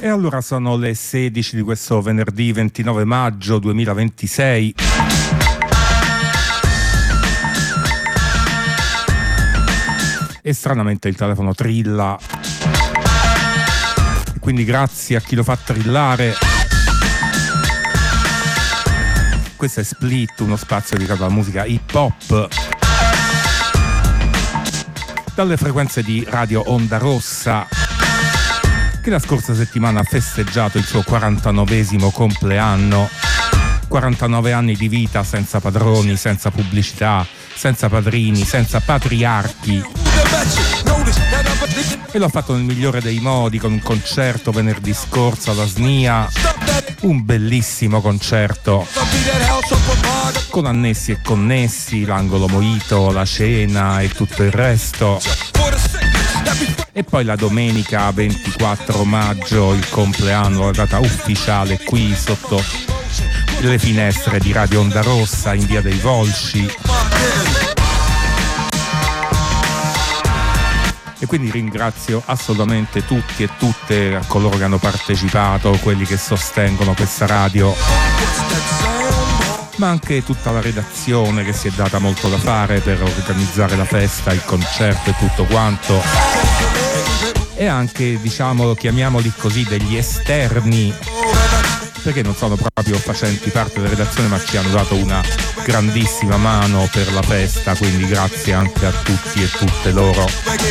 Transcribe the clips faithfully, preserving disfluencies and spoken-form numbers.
E allora sono le sedici di questo venerdì ventinove maggio duemilaventisei. E stranamente il telefono trilla. E quindi grazie a chi lo fa trillare. Questo è Split, uno spazio dedicato alla musica hip hop. Dalle frequenze di Radio Onda Rossa, che la scorsa settimana ha festeggiato il suo quarantanovesimo compleanno. quarantanove anni di vita senza padroni, senza pubblicità, senza padrini, senza patriarchi. E l'ho fatto nel migliore dei modi, con un concerto venerdì scorso alla S N I A. Un bellissimo concerto, con annessi e connessi, l'angolo Mojito, la cena e tutto il resto. E poi la domenica ventiquattro maggio, il compleanno, la data ufficiale qui sotto le finestre di Radio Onda Rossa in Via dei Volsci. E quindi ringrazio assolutamente tutti e tutte coloro che hanno partecipato, quelli che sostengono questa radio, ma anche tutta la redazione che si è data molto da fare per organizzare la festa, il concerto e tutto quanto. E anche, diciamo, chiamiamoli così, degli esterni, perché non sono proprio facenti parte della redazione, ma ci hanno dato una grandissima mano per la festa, quindi grazie anche a tutti e tutte loro.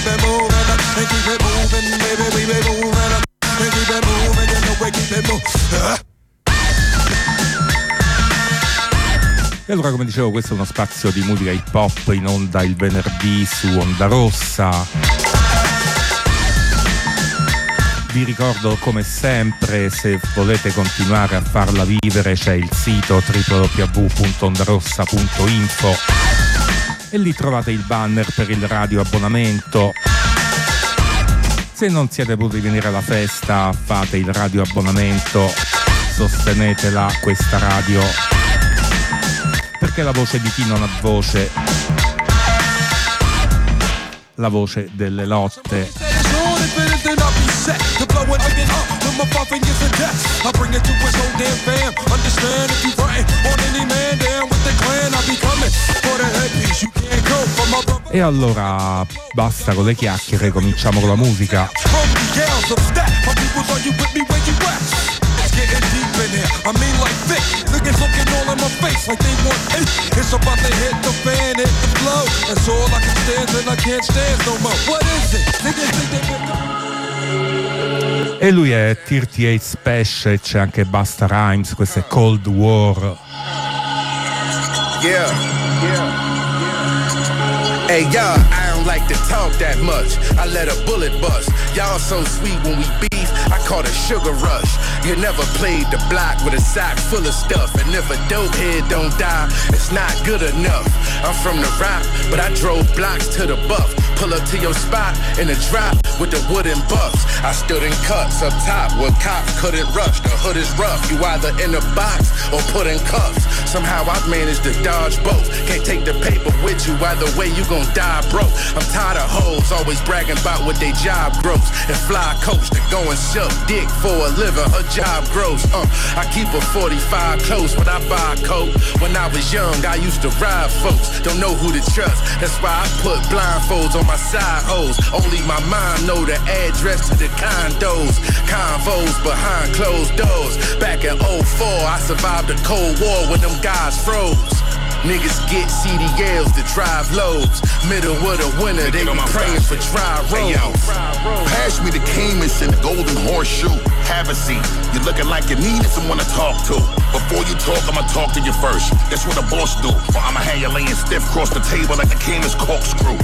E allora, come dicevo, questo è uno spazio di musica hip hop in onda il venerdì su Onda Rossa. Vi ricordo, come sempre, se volete continuare a farla vivere, c'è il sito w w w punto ondarossa punto info e lì trovate il banner per il radio abbonamento. Se non siete potuti venire alla festa, fate il radio abbonamento, sostenetela questa radio, perché la voce di chi non ha voce, la voce delle lotte. E allora basta con le chiacchiere, cominciamo con la musica. I mean like thick, niggas looking all in my face like they want eight. It's about to hit the fan, hit the flow. That's all I can stand and I can't stand no more. What is it? Niggas think they been... E lui è thirty-eight Special e c'è anche Busta Rhymes, questo è Cold War. Yeah, yeah. Hey y'all, I don't like to talk that much. I let a bullet bust. Y'all so sweet when we beef, I call it sugar rush. You never played the block with a sack full of stuff. And if a dope head don't die, it's not good enough. I'm from the rock, but I drove blocks to the buff. Pull up to your spot in a drop with the wooden bucks. I stood in cuts up top where cops couldn't rush. The hood is rough, you either in a box or put in cuffs. Somehow I've managed to dodge both. Can't take the paper with you, either way you gon' die broke. I'm tired of hoes always bragging about what they job grows. And fly coach to go and suck dick for a living, her job grows. Uh, I keep a forty-five close when I buy a coat. When I was young, I used to ride folks. Don't know who to trust, that's why I put blindfolds on my side hoes. Only my mind know the address to the condos. Convos behind closed doors. Back in oh four, I survived the Cold War when them guys froze. Niggas get C D Ls to drive loads. Middle of the winter, they be praying for dry roads. Hey, yo, pass me the Caymus and the Golden Horseshoe. Have a seat. You're looking like you needed someone to talk to. Before you talk, I'ma talk to you first. That's what a boss do. Or I'ma have you laying stiff across the table like the Caymus corkscrew.